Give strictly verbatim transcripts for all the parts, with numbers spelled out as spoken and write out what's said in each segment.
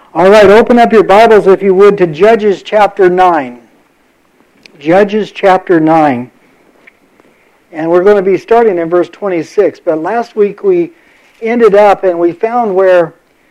All right, open up your Bibles, if you would, to Judges chapter nine. Judges chapter nine. And we're going to be starting in verse twenty-six. But last week we ended up and we found where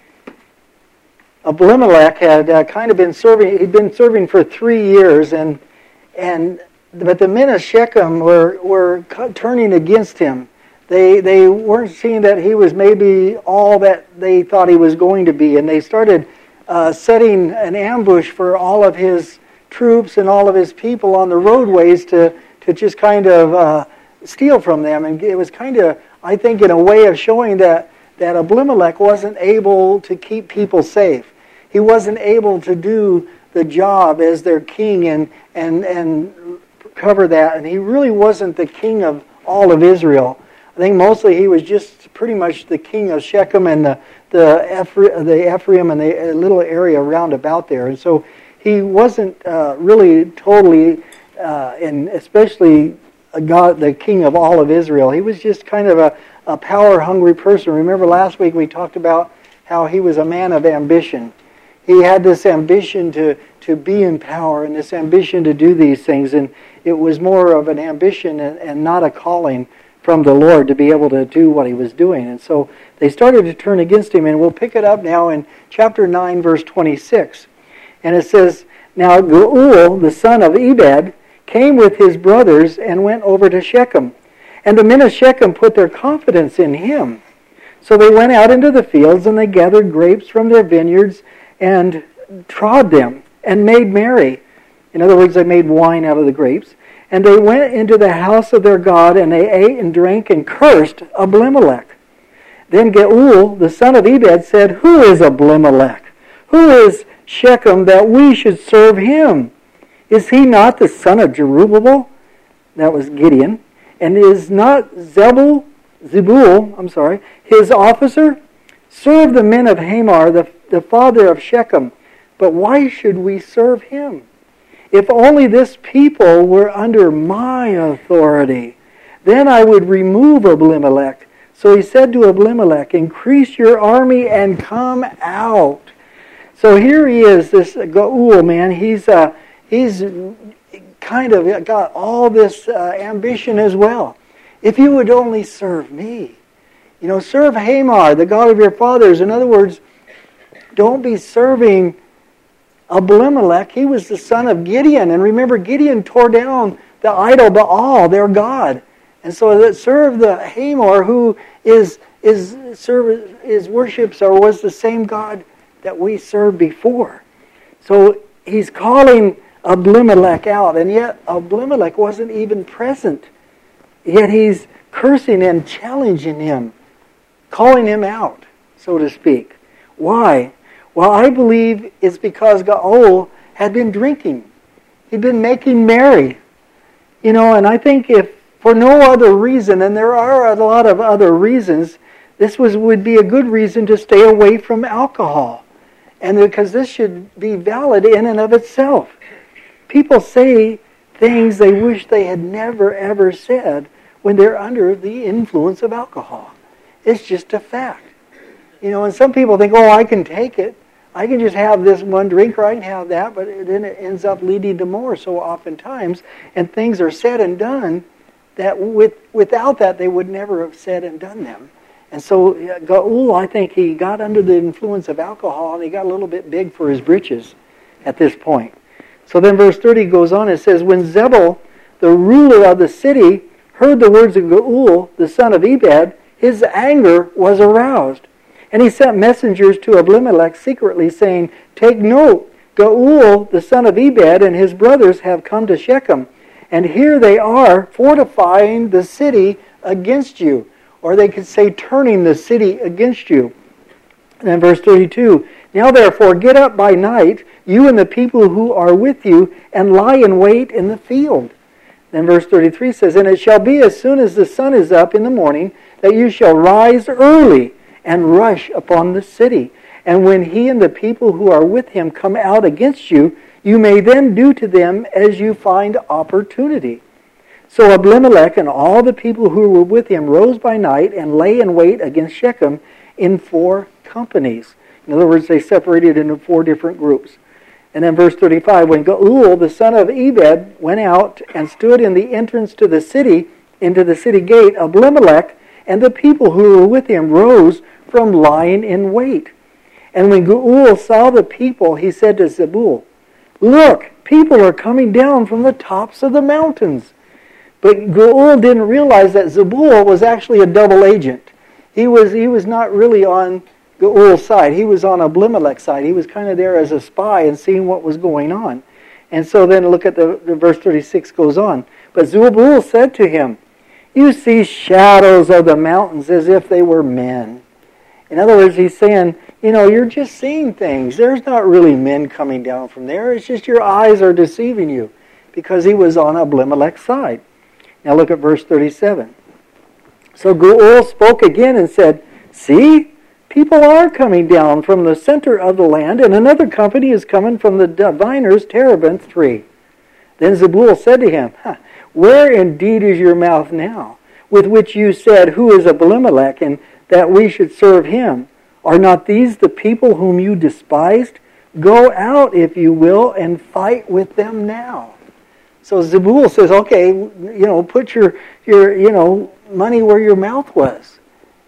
Abimelech had uh, kind of been serving, he'd been serving for three years, and and but the men of Shechem were, were turning against him. They they weren't seeing that he was maybe all that they thought he was going to be, and they started uh, setting an ambush for all of his troops and all of his people on the roadways to, to just kind of uh, steal from them. And it was kind of, I think, in a way of showing that, that Abimelech wasn't able to keep people safe. He wasn't able to do the job as their king and and and cover that. And he really wasn't the king of all of Israel. I think mostly he was just pretty much the king of Shechem and the the, Ephra- the Ephraim and the little area around about there. And so he wasn't uh, really totally, uh, and especially a God, the king of all of Israel. He was just kind of a, a power-hungry person. Remember last week we talked about how he was a man of ambition. He had this ambition to, to be in power and this ambition to do these things. And it was more of an ambition and, and not a calling from the Lord to be able to do what he was doing. And so they started to turn against him. And we'll pick it up now in chapter nine, verse twenty-six. And it says, Now Geuel, the son of Ebed, came with his brothers and went over to Shechem. And the men of Shechem put their confidence in him. So they went out into the fields, and they gathered grapes from their vineyards and trod them and made merry. In other words, they made wine out of the grapes. And they went into the house of their God, and they ate and drank and cursed Abimelech. Then Geuel, the son of Ebed, said, Who is Abimelech? Who is Shechem that we should serve him? Is he not the son of Jerubbaal? That was Gideon. And is not Zebul, Zebul, I'm sorry, his officer? Serve the men of Hamor, the, the father of Shechem. But why should we serve him? If only this people were under my authority, then I would remove Abimelech. So he said to Abimelech, Increase your army and come out. So here he is, this Geuel man. He's uh, he's kind of got all this uh, ambition as well. If you would only serve me, you know, serve Hamor, the God of your fathers. In other words, don't be serving Abimelech. He was the son of Gideon, and remember, Gideon tore down the idol Baal, their god, and so that serve the Hamor, who is is serve is worships or was the same God that we served before. So he's calling Abimelech out, and yet Abimelech wasn't even present. Yet he's cursing and challenging him, calling him out, so to speak. Why? Well, I believe it's because Geuel had been drinking. He'd been making merry. You know, and I think if for no other reason, and there are a lot of other reasons, this was would be a good reason to stay away from alcohol. And because this should be valid in and of itself. People say things they wish they had never ever said when they're under the influence of alcohol. It's just a fact. You know, and some people think, oh, I can take it. I can just have this one drink or I can have that, but then it ends up leading to more so oftentimes. And things are said and done that with, without that they would never have said and done them. And so Geuel, I think he got under the influence of alcohol and he got a little bit big for his britches at this point. So then verse thirty goes on, it says, When Zebul, the ruler of the city, heard the words of Geuel, the son of Ebed, his anger was aroused. And he sent messengers to Abimelech secretly, saying, Take note, Geuel, the son of Ebed, and his brothers have come to Shechem, and here they are fortifying the city against you. Or they could say, turning the city against you. And then verse thirty-two, Now therefore get up by night, you and the people who are with you, and lie in wait in the field. Then verse thirty-three says, And it shall be as soon as the sun is up in the morning, that you shall rise early, and rush upon the city. And when he and the people who are with him come out against you, you may then do to them as you find opportunity. So Abimelech and all the people who were with him rose by night and lay in wait against Shechem in four companies. In other words, they separated into four different groups. And then verse thirty-five, when Geuel, the son of Ebed, went out and stood in the entrance to the city, into the city gate, Abimelech and the people who were with him rose from lying in wait. And when Geuel saw the people, he said to Zebul, "Look, people are coming down from the tops of the mountains." But Geuel didn't realize that Zebul was actually a double agent. He was he was not really on Geuel's side. He was on Abimelech's side. He was kind of there as a spy and seeing what was going on. And so then look at the, the verse thirty-six goes on. But Zebul said to him, "You see shadows of the mountains as if they were men." In other words, he's saying, you know, you're just seeing things. There's not really men coming down from there. It's just your eyes are deceiving you, because he was on Abimelech's side. Now look at verse thirty-seven. So Geuel spoke again and said, "See, people are coming down from the center of the land, and another company is coming from the diviner's terebinth tree." Then Zebul said to him, huh, "Where indeed is your mouth now, with which you said, 'Who is Abimelech, and that we should serve him'? Are not these the people whom you despised? Go out, if you will, and fight with them now." So Zebul says, okay, you know, put your, your you know, money where your mouth was.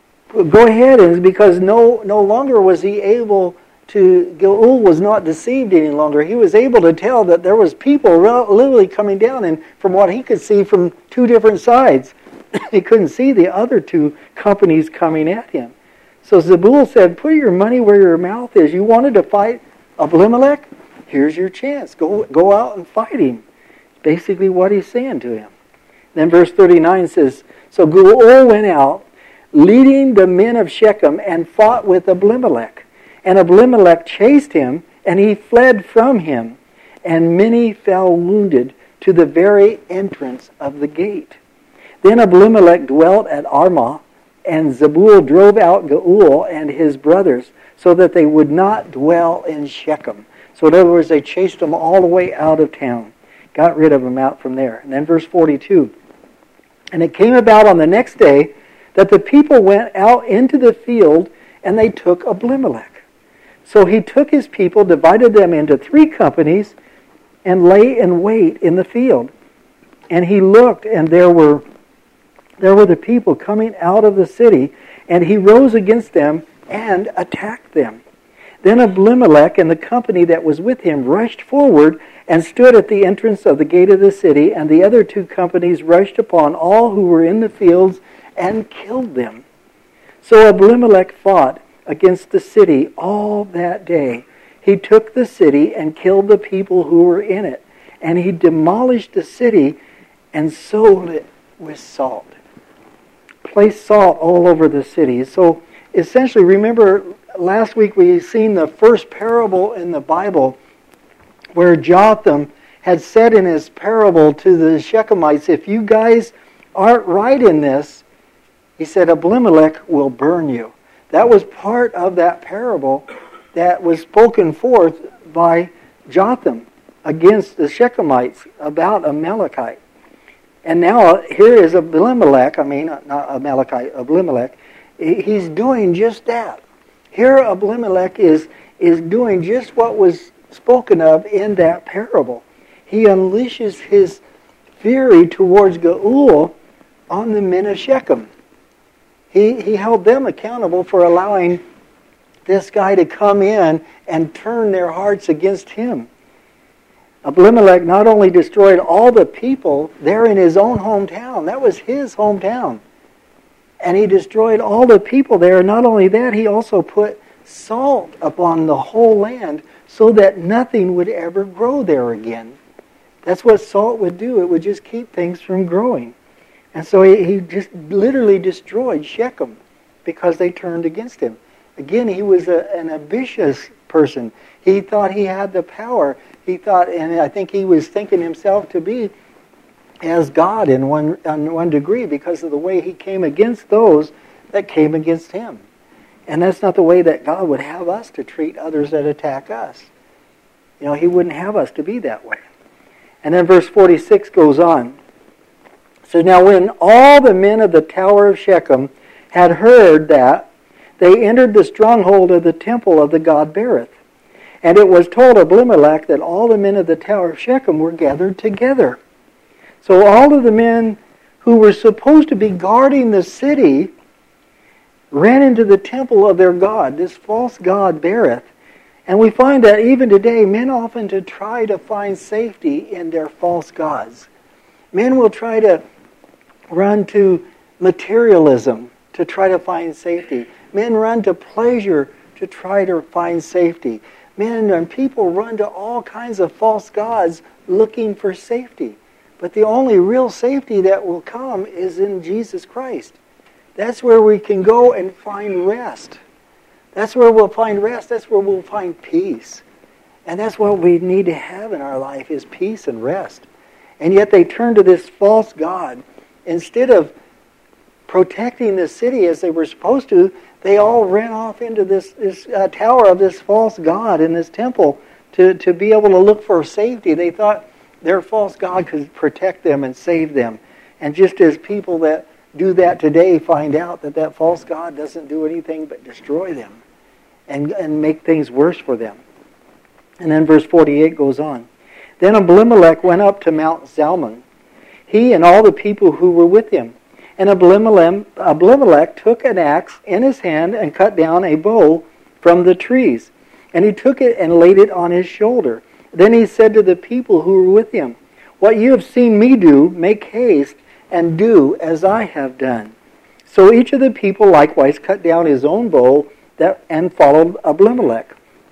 Go ahead, and because no no longer was he able to, Geuel was not deceived any longer. He was able to tell that there was people literally coming down, and from what he could see from two different sides, he couldn't see the other two companies coming at him. So Zebul said, "Put your money where your mouth is. You wanted to fight Abimelech? Here's your chance. Go, go out and fight him." Basically what he's saying to him. Then verse thirty-nine says, so Geuel went out, leading the men of Shechem, and fought with Abimelech. And Abimelech chased him, and he fled from him, and many fell wounded to the very entrance of the gate. Then Abimelech dwelt at Armah, and Zebul drove out Geuel and his brothers, so that they would not dwell in Shechem. So in other words, they chased them all the way out of town. Got rid of them out from there. And then verse forty-two. And it came about on the next day that the people went out into the field, and they took Abimelech. So he took his people, divided them into three companies, and lay in wait in the field. And he looked, and there were there were the people coming out of the city, and he rose against them and attacked them. Then Abimelech and the company that was with him rushed forward and stood at the entrance of the gate of the city, and the other two companies rushed upon all who were in the fields and killed them. So Abimelech fought against the city all that day. He took the city and killed the people who were in it, and he demolished the city and sold it with salt. Placed salt all over the city. So essentially, remember last week we seen the first parable in the Bible where Jotham had said in his parable to the Shechemites, if you guys aren't right in this, he said, Abimelech will burn you. That was part of that parable that was spoken forth by Jotham against the Shechemites about Amalekite. And now here is Abimelech, I mean, not Amalekite, Abimelech. He's doing just that. Here Abimelech is, is doing just what was spoken of in that parable. He unleashes his fury towards Geuel on the men of Shechem. He, he held them accountable for allowing this guy to come in and turn their hearts against him. Abimelech not only destroyed all the people there in his own hometown, that was his hometown, and he destroyed all the people there. Not only that, he also put salt upon the whole land so that nothing would ever grow there again. That's what salt would do. It would just keep things from growing. And so he, he just literally destroyed Shechem because they turned against him. Again, he was a, an ambitious person. He thought he had the power. He thought, and I think he was thinking himself to be as God in one, in one degree because of the way he came against those that came against him. And that's not the way that God would have us to treat others that attack us. You know, he wouldn't have us to be that way. And then verse forty-six goes on. So now when all the men of the tower of Shechem had heard that, they entered the stronghold of the temple of the god Berith. And it was told Abimelech that all the men of the tower of Shechem were gathered together. So all of the men who were supposed to be guarding the city ran into the temple of their god, this false god Berith. And we find that even today, men often to try to find safety in their false gods. Men will try to run to materialism to try to find safety. Men run to pleasure to try to find safety. Men and people run to all kinds of false gods looking for safety. But the only real safety that will come is in Jesus Christ. That's where we can go and find rest. That's where we'll find rest. That's where we'll find peace. And that's what we need to have in our life is peace and rest. And yet they turn to this false god. Instead of protecting the city as they were supposed to, they all ran off into this, this uh, tower of this false god in this temple to, to be able to look for safety. They thought their false god could protect them and save them. And just as people that do that today find out that that false god doesn't do anything but destroy them and, and make things worse for them. And then verse forty-eight goes on. Then Abimelech went up to Mount Zalmon, he and all the people who were with him. And Abimelech, Abimelech took an axe in his hand and cut down a bow from the trees. And he took it and laid it on his shoulder. Then he said to the people who were with him, "What you have seen me do, make haste and do as I have done." So each of the people likewise cut down his own bow that, and followed Abimelech,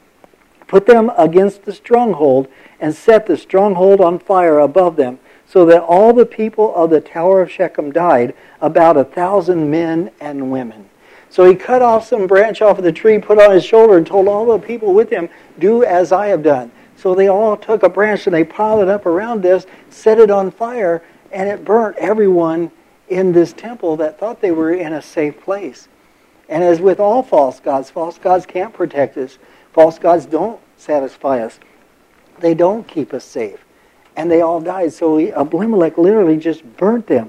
put them against the stronghold, and set the stronghold on fire above them, so that all the people of the tower of Shechem died, about a thousand men and women. So he cut off some branch off of the tree, put on his shoulder, and told all the people with him, "Do as I have done." So they all took a branch and they piled it up around this, set it on fire, and it burnt everyone in this temple that thought they were in a safe place. And as with all false gods, false gods can't protect us. False gods don't satisfy us. They don't keep us safe. And they all died. So he, Abimelech literally just burnt them.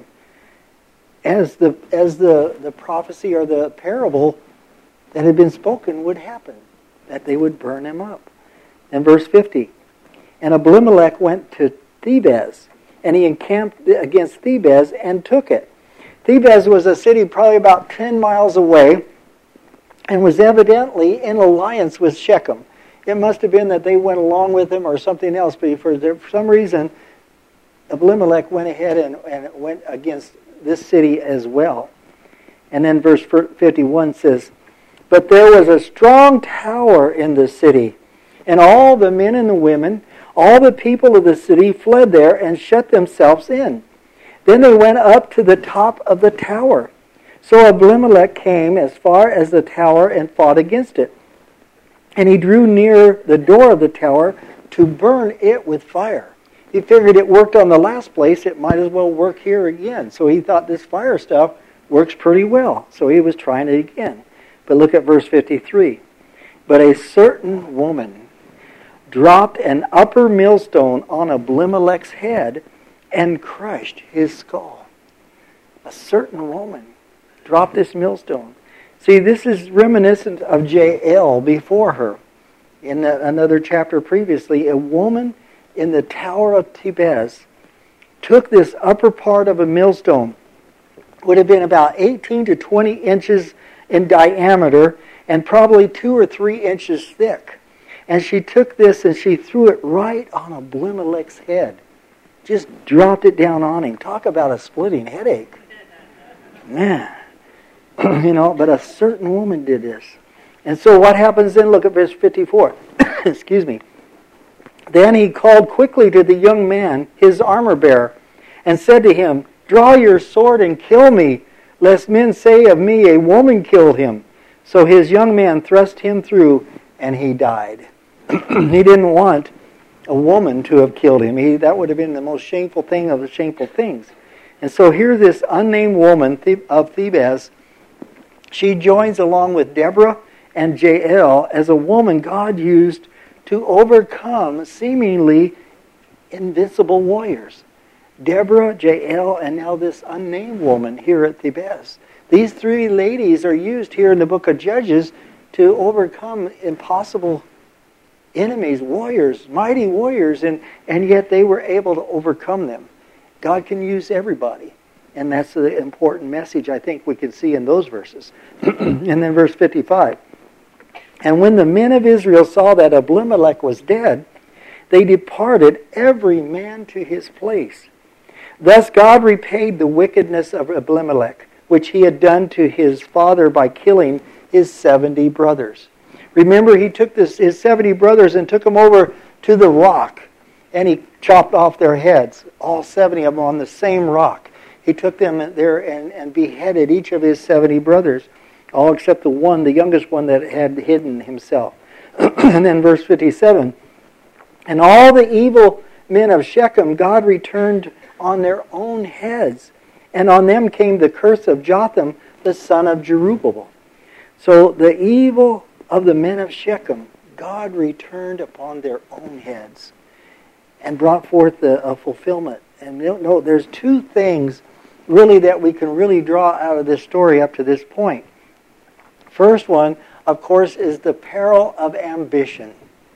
As the as the, the prophecy or the parable that had been spoken would happen. That they would burn them up. And verse fifty. And Abimelech went to Thebez, and he encamped against Thebez and took it. Thebez was a city probably about ten miles away and was evidently in alliance with Shechem. It must have been that they went along with him or something else, but for, for some reason, Abimelech went ahead and, and went against this city as well. And then verse fifty-one says, "But there was a strong tower in the city, and all the men and the women, all the people of the city fled there and shut themselves in. Then they went up to the top of the tower. So Abimelech came as far as the tower and fought against it. And he drew near the door of the tower to burn it with fire." He figured it worked on the last place, it might as well work here again. So he thought this fire stuff works pretty well. So he was trying it again. But look at verse fifty-three. "But a certain woman dropped an upper millstone on Abimelech's head and crushed his skull." A certain woman dropped this millstone. See, this is reminiscent of Jael before her. In another chapter previously, a woman in the tower of Thebez took this upper part of a millstone, would have been about eighteen to twenty inches in diameter and probably two or three inches thick. And she took this and she threw it right on Abimelech's head. Just dropped it down on him. Talk about a splitting headache. Man. You know, but a certain woman did this. And so what happens then? Look at verse fifty-four. Excuse me. "Then he called quickly to the young man, his armor-bearer, and said to him, 'Draw your sword and kill me, lest men say of me, a woman killed him.' So his young man thrust him through, and he died." He didn't want a woman to have killed him. He, that would have been the most shameful thing of the shameful things. And so here this unnamed woman of Thebez, she joins along with Deborah and Jael as a woman God used to overcome seemingly invincible warriors. Deborah, Jael, and now this unnamed woman here at Thebez. These three ladies are used here in the book of Judges to overcome impossible enemies, warriors, mighty warriors, and, and yet they were able to overcome them. God can use everybody. And that's the important message I think we can see in those verses. And then verse fifty-five. And when the men of Israel saw that Abimelech was dead, they departed every man to his place. Thus God repaid the wickedness of Abimelech, which he had done to his father by killing his seventy brothers. Remember, he took this, his seventy brothers and took them over to the rock, and he chopped off their heads, all seventy of them on the same rock. He took them there and, and beheaded each of his seventy brothers, all except the one, the youngest one that had hidden himself. And then verse fifty-seven, and all the evil men of Shechem God returned on their own heads, and on them came the curse of Jotham, the son of Jerubbaal. So the evil of the men of Shechem, God returned upon their own heads and brought forth the uh, fulfillment. And you know, there's two things really that we can really draw out of this story up to this point. First one, of course, is the peril of ambition.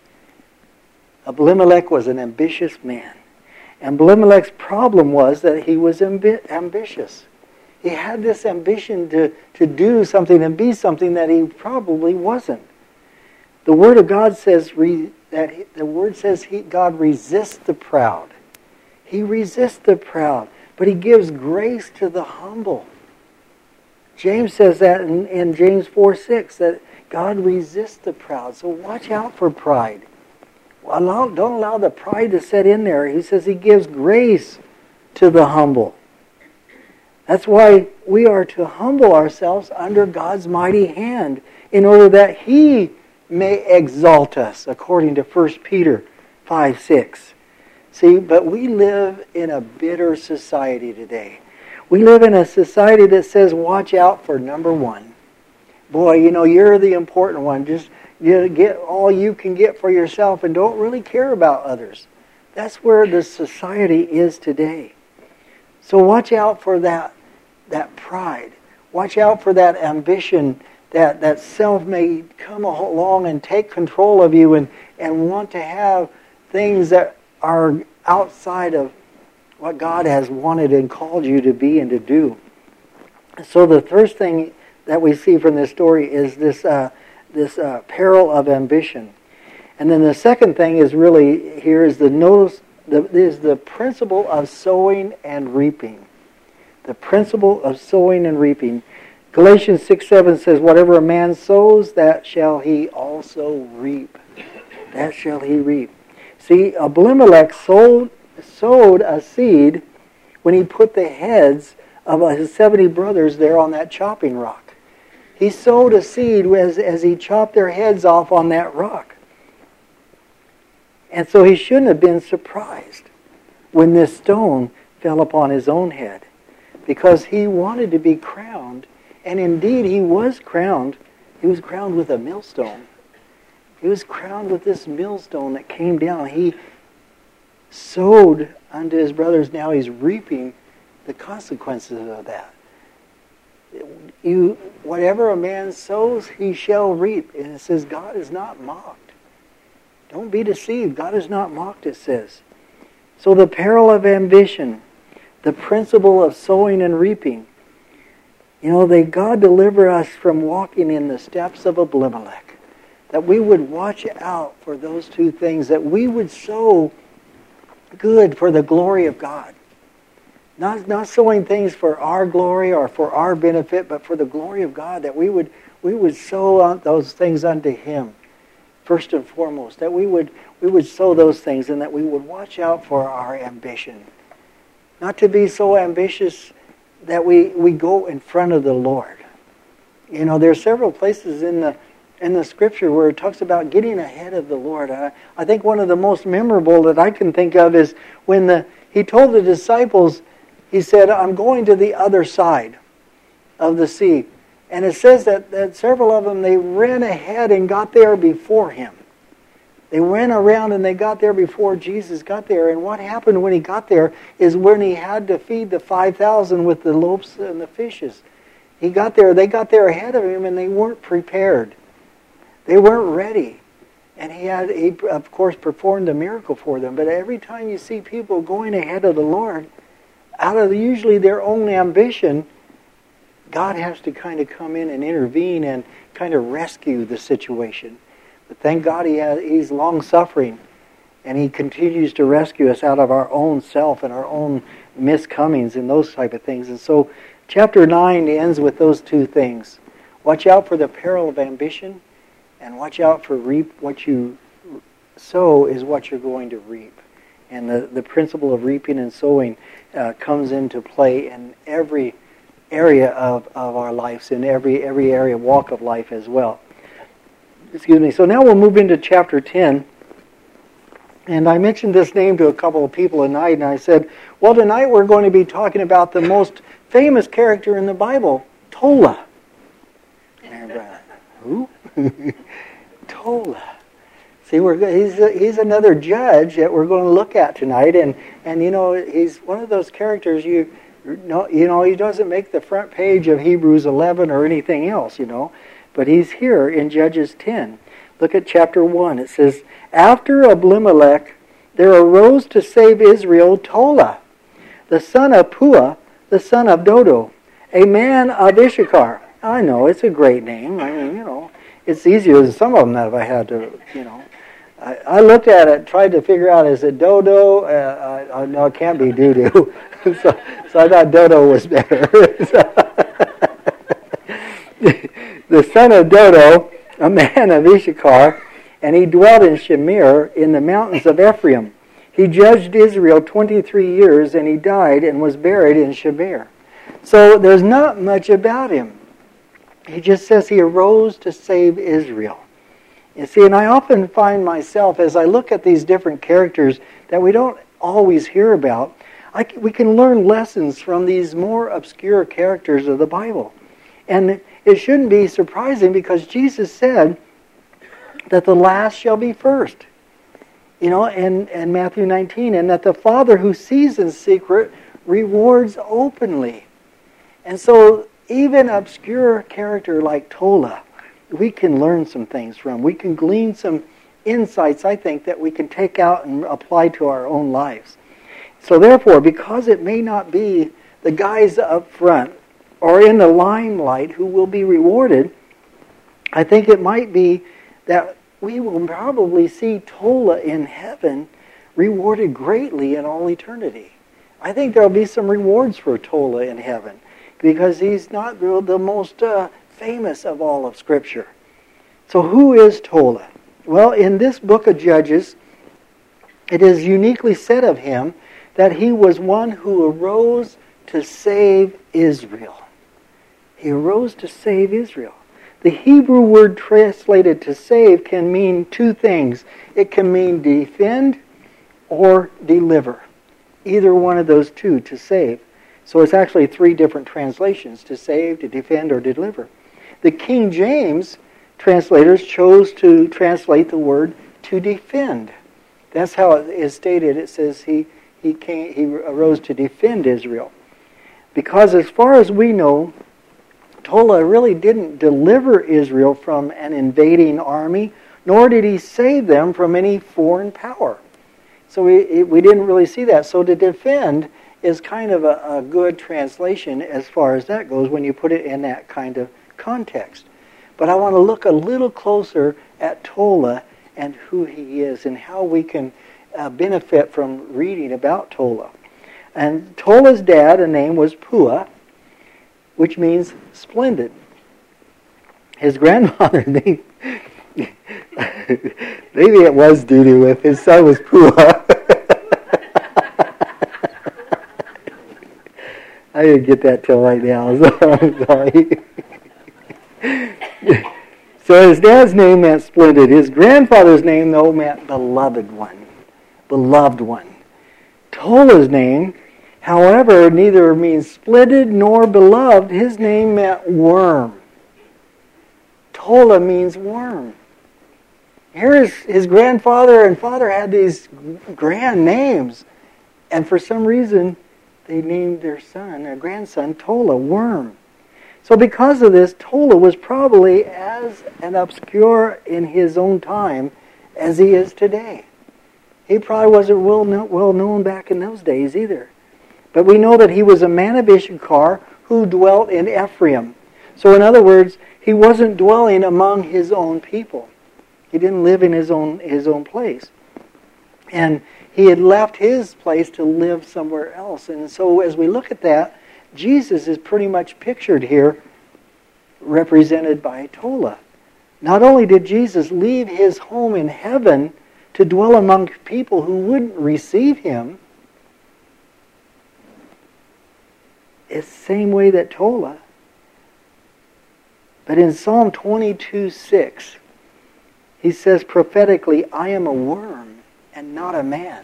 Abimelech was an ambitious man. Abimelech's problem was that he was ambi- ambitious. He had this ambition to, to do something and be something that he probably wasn't. The Word of God says re, that he, the Word says he, God resists the proud. He resists the proud, but He gives grace to the humble. James says that in, in James four six, that God resists the proud. So watch out for pride. Allow, don't allow the pride to set in there. He says He gives grace to the humble. That's why we are to humble ourselves under God's mighty hand in order that He may exalt us, according to First Peter five six. See, but we live in a bitter society today. We live in a society that says, watch out for number one. Boy, you know, you're the important one. Just you get all you can get for yourself and don't really care about others. That's where the society is today. So watch out for that, that pride. Watch out for that ambition, that, that self may come along and take control of you and, and want to have things that are outside of what God has wanted and called you to be and to do. So the first thing that we see from this story is this uh, this uh, peril of ambition. And then the second thing is really here is the notice the, is the principle of sowing and reaping. The principle of sowing and reaping. Galatians six seven says, whatever a man sows, that shall he also reap. That shall he reap. See, Abimelech sowed, sowed a seed when he put the heads of his seventy brothers there on that chopping rock. He sowed a seed as, as he chopped their heads off on that rock. And so he shouldn't have been surprised when this stone fell upon his own head, because he wanted to be crowned, and indeed he was crowned. He was crowned with a millstone. He was crowned with this millstone that came down. He sowed unto his brothers. Now he's reaping the consequences of that. You, whatever a man sows, he shall reap. And it says God is not mocked. Don't be deceived. God is not mocked, it says. So the peril of ambition, the principle of sowing and reaping. You know, they, God deliver us from walking in the steps of Abimelech. That we would watch out for those two things. That we would sow good for the glory of God. Not, not sowing things for our glory or for our benefit, but for the glory of God. That we would we would sow those things unto Him, first and foremost. That we would we would sow those things, and that we would watch out for our ambition. Not to be so ambitious that we, we go in front of the Lord. You know, there are several places in the in the Scripture where it talks about getting ahead of the Lord. I, I think one of the most memorable that I can think of is when the He told the disciples, He said, I'm going to the other side of the sea. And it says that, that several of them, they ran ahead and got there before Him. They ran around and they got there before Jesus got there. And what happened when He got there is when He had to feed the five thousand with the loaves and the fishes. He got there, they got there ahead of him, and they weren't prepared. They weren't ready. And he had, he, of course, performed a miracle for them. But every time you see people going ahead of the Lord, out of usually their own ambition, God has to kind of come in and intervene and kind of rescue the situation. But thank God he has, he's long-suffering, and he continues to rescue us out of our own self and our own miscomings and those type of things. And so chapter nine ends with those two things. Watch out for the peril of ambition, and watch out for reap what you sow is what you're going to reap. And the, the principle of reaping and sowing uh, comes into play in every area of, of our lives, in every every area, walk of life as well. Excuse me. So now we'll move into chapter ten. And I mentioned this name to a couple of people tonight, and I said, well, tonight we're going to be talking about the most famous character in the Bible, Tola. And uh, who? Tola. See, we're he's he's another judge that we're going to look at tonight, and and you know he's one of those characters you know you know he doesn't make the front page of Hebrews eleven or anything else, you know, but he's here in Judges ten. Look at chapter one. It says, after Abimelech, there arose to save Israel Tola, the son of Puah, the son of Dodo, a man of Issachar. I know, it's a great name. I mean, you know, it's easier than some of them that if I had to, you know. I, I looked at it, tried to figure out, is it Dodo? Uh, I, I, no, it can't be Doodoo. so, so I thought Dodo was better. The son of Dodo, a man of Issachar, and he dwelt in Shamir in the mountains of Ephraim. He judged Israel twenty-three years, and he died and was buried in Shamir. So there's not much about him. He just says he arose to save Israel. You see, and I often find myself, as I look at these different characters that we don't always hear about, I, we can learn lessons from these more obscure characters of the Bible. And it shouldn't be surprising, because Jesus said that the last shall be first. You know, in, in Matthew nineteen, and that the Father who sees in secret rewards openly. And so even obscure character like Tola, we can learn some things from. We can glean some insights, I think, that we can take out and apply to our own lives. So therefore, because it may not be the guys up front or in the limelight who will be rewarded, I think it might be that we will probably see Tola in heaven rewarded greatly in all eternity. I think there will be some rewards for Tola in heaven, because he's not the most uh, famous of all of Scripture. So who is Tola? Well, in this book of Judges, it is uniquely said of him that he was one who arose to save Israel. He arose to save Israel. The Hebrew word translated to save can mean two things. It can mean defend or deliver. Either one of those two, to save. So it's actually three different translations: to save, to defend, or deliver. The King James translators chose to translate the word to defend. That's how it is stated. It says he he came he arose to defend Israel. Because as far as we know, Tola really didn't deliver Israel from an invading army, nor did he save them from any foreign power. So we we didn't really see that. So to defend is kind of a, a good translation as far as that goes when you put it in that kind of context. But I want to look a little closer at Tola and who he is and how we can uh, benefit from reading about Tola. And Tola's dad, a name was Puah, which means splendid. His grandfather name, maybe it was Dudu if his son was Puah. I didn't get that till right now, so I'm sorry. So his dad's name meant splendid. His grandfather's name, though, meant beloved one. Beloved one. Tola's name, however, neither means splendid nor beloved. His name meant worm. Tola means worm. Here is his grandfather and father had these grand names, and for some reason they named their son, their grandson, Tola, worm. So because of this, Tola was probably as an obscure in his own time as he is today. He probably wasn't well known, well known back in those days either. But we know that he was a man of Issachar who dwelt in Ephraim. So in other words, he wasn't dwelling among his own people. He didn't live in his own his own place. And he had left his place to live somewhere else. And so as we look at that, Jesus is pretty much pictured here, represented by Tola. Not only did Jesus leave his home in heaven to dwell among people who wouldn't receive him, it's the same way that Tola. But in Psalm twenty-two six, he says prophetically, I am a worm and not a man.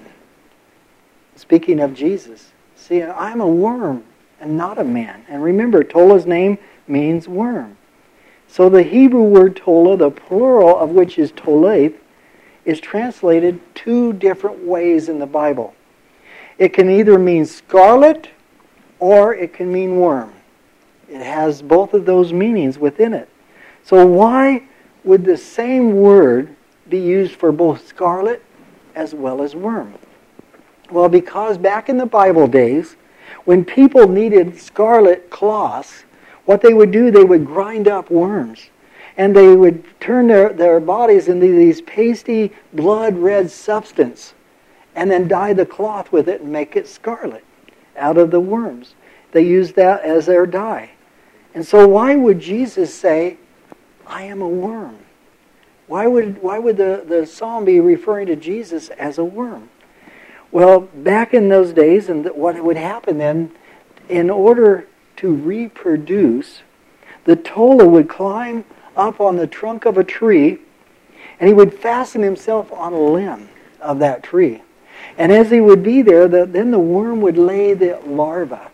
Speaking of Jesus. See, I am a worm and not a man. And remember, Tola's name means worm. So the Hebrew word Tola, the plural of which is Toleth, is translated two different ways in the Bible. It can either mean scarlet or it can mean worm. It has both of those meanings within it. So why would the same word be used for both scarlet as well as worm? Well, because back in the Bible days, when people needed scarlet cloths, what they would do, they would grind up worms. And they would turn their, their bodies into these pasty, blood-red substance. And then dye the cloth with it and make it scarlet out of the worms. They used that as their dye. And so why would Jesus say, I am a worm? Why would, why would the, the psalm be referring to Jesus as a worm? Well, back in those days, and what would happen then, in order to reproduce, the Tola would climb up on the trunk of a tree, and he would fasten himself on a limb of that tree. And as he would be there, the, then the worm would lay the larva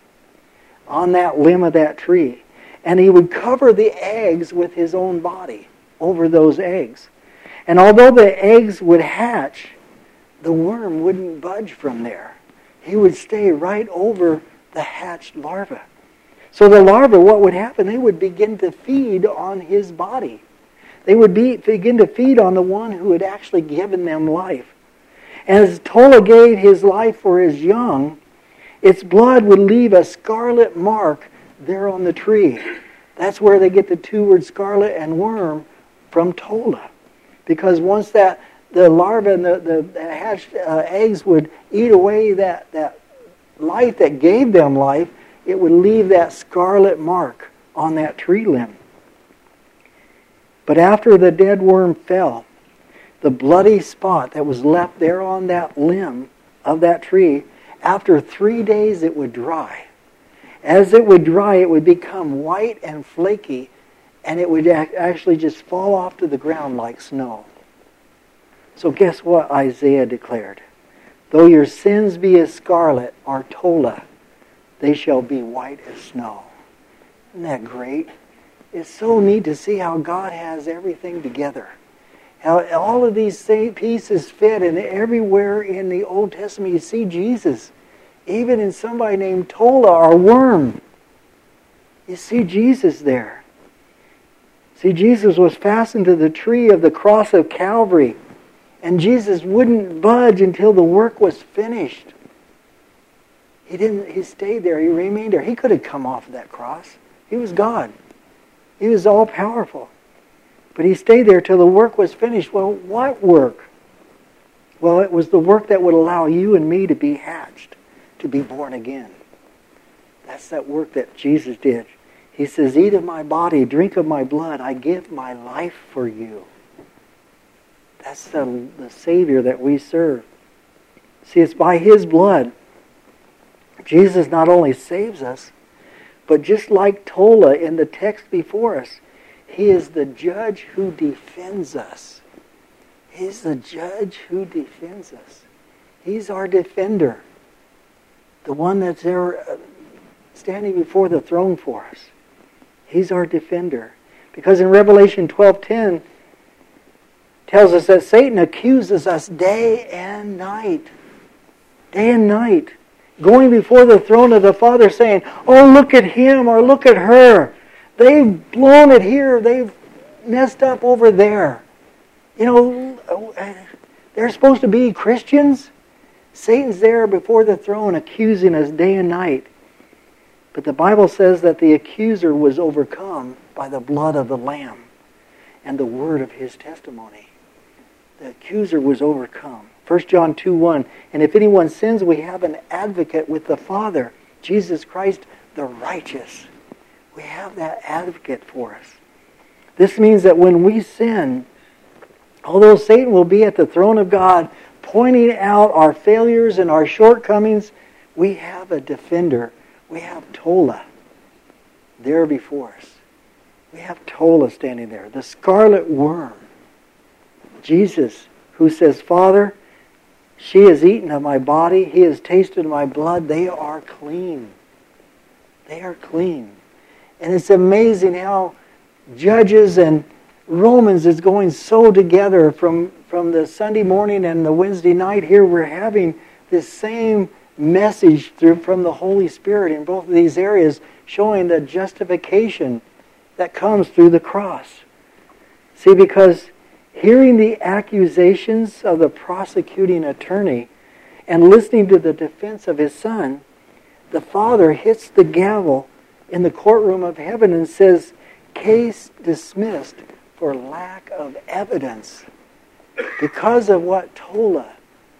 on that limb of that tree. And he would cover the eggs with his own body over those eggs. And although the eggs would hatch, the worm wouldn't budge from there. He would stay right over the hatched larva. So the larvae, what would happen? They would begin to feed on his body. They would be, begin to feed on the one who had actually given them life. And as Tola gave his life for his young, its blood would leave a scarlet mark there on the tree. That's where they get the two words scarlet and worm from Tola. Because once that the larva and the, the hatched uh, eggs would eat away that, that life that gave them life, it would leave that scarlet mark on that tree limb. But after the dead worm fell, the bloody spot that was left there on that limb of that tree, after three days it would dry. As it would dry, it would become white and flaky, and it would actually just fall off to the ground like snow. So guess what Isaiah declared? Though your sins be as scarlet or Tola, they shall be white as snow. Isn't that great? It's so neat to see how God has everything together. How all of these pieces fit, and everywhere in the Old Testament you see Jesus. Even in somebody named Tola or Worm, you see Jesus there. See, Jesus was fastened to the tree of the cross of Calvary, and Jesus wouldn't budge until the work was finished. He didn't. He stayed there. He remained there. He could have come off of that cross. He was God. He was all powerful. But he stayed there till the work was finished. Well, what work? Well, it was the work that would allow you and me to be hatched, to be born again. That's that work that Jesus did. He says, eat of my body, drink of my blood. I give my life for you. That's the, the Savior that we serve. See, it's by His blood. Jesus not only saves us, but just like Tola in the text before us, He is the judge who defends us. He's the judge who defends us. He's our defender. The one that's there standing before the throne for us. He's our defender. Because in Revelation twelve ten tells us that Satan accuses us day and night. Day and night. Going before the throne of the Father saying, oh, look at him or look at her. They've blown it here. They've messed up over there. You know, they're supposed to be Christians. Satan's there before the throne accusing us day and night. But the Bible says that the accuser was overcome by the blood of the Lamb and the word of his testimony. The accuser was overcome. First John two one, and if anyone sins, we have an advocate with the Father, Jesus Christ the righteous. We have that advocate for us. This means that when we sin, although Satan will be at the throne of God pointing out our failures and our shortcomings, we have a defender. We have Tola there before us. We have Tola standing there, the scarlet worm. Jesus, who says, Father, she has eaten of my body, he has tasted my blood, they are clean. They are clean. And it's amazing how Judges and Romans is going so together from, from the Sunday morning and the Wednesday night. Here we're having this same message through from the Holy Spirit in both of these areas, showing the justification that comes through the cross. See, because hearing the accusations of the prosecuting attorney and listening to the defense of his son, the Father hits the gavel in the courtroom of heaven and says, case dismissed for lack of evidence. Because of what Tola,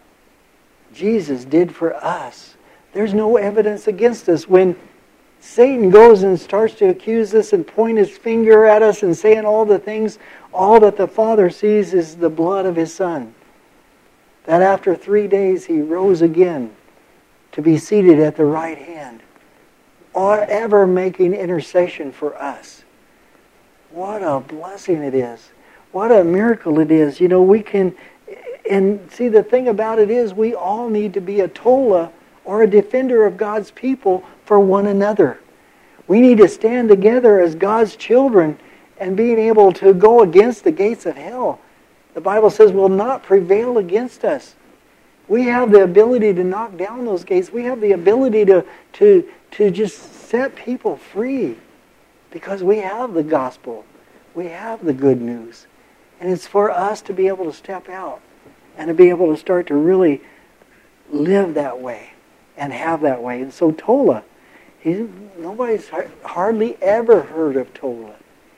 Jesus, did for us, there's no evidence against us. When Satan goes and starts to accuse us and point his finger at us and saying all the things, all that the Father sees is the blood of his Son. That after three days he rose again to be seated at the right hand, or ever making intercession for us. What a blessing it is. What a miracle it is. You know, we can, and see, the thing about it is we all need to be a Tola or a defender of God's people for one another. We need to stand together as God's children and being able to go against the gates of hell. The Bible says will not prevail against us. We have the ability to knock down those gates. We have the ability to, to, to just set people free because we have the gospel. We have the good news. And it's for us to be able to step out and to be able to start to really live that way and have that way. And so Tola, he's, nobody's hardly ever heard of Tola.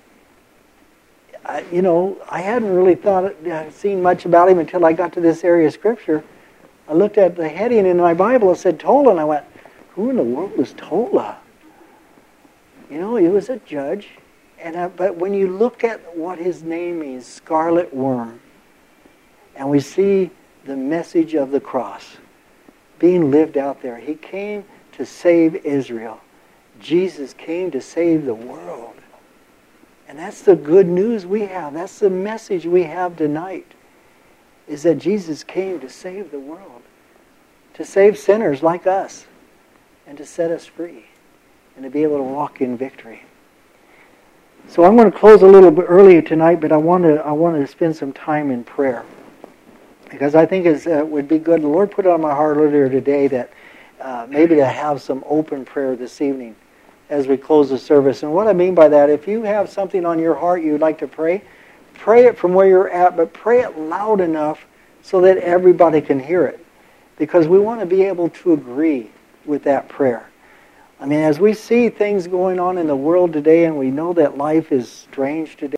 I, you know, I hadn't really thought, uh, seen much about him until I got to this area of Scripture. I looked at the heading in my Bible, it said Tola, and I went, who in the world is Tola? You know, he was a judge. And I, but when you look at what his name means, scarlet worm, and we see the message of the cross being lived out there. He came to save Israel. Jesus came to save the world. And that's the good news we have. That's the message we have tonight, is that Jesus came to save the world, to save sinners like us, and to set us free, and to be able to walk in victory. So I'm going to close a little bit earlier tonight, but I want to I want to spend some time in prayer, because I think it uh, would be good. The Lord put it on my heart earlier today that uh, maybe to have some open prayer this evening as we close the service. And what I mean by that, if you have something on your heart you would like to pray, pray it from where you're at, but pray it loud enough so that everybody can hear it, because we want to be able to agree with that prayer. I mean, as we see things going on in the world today, and we know that life is strange today,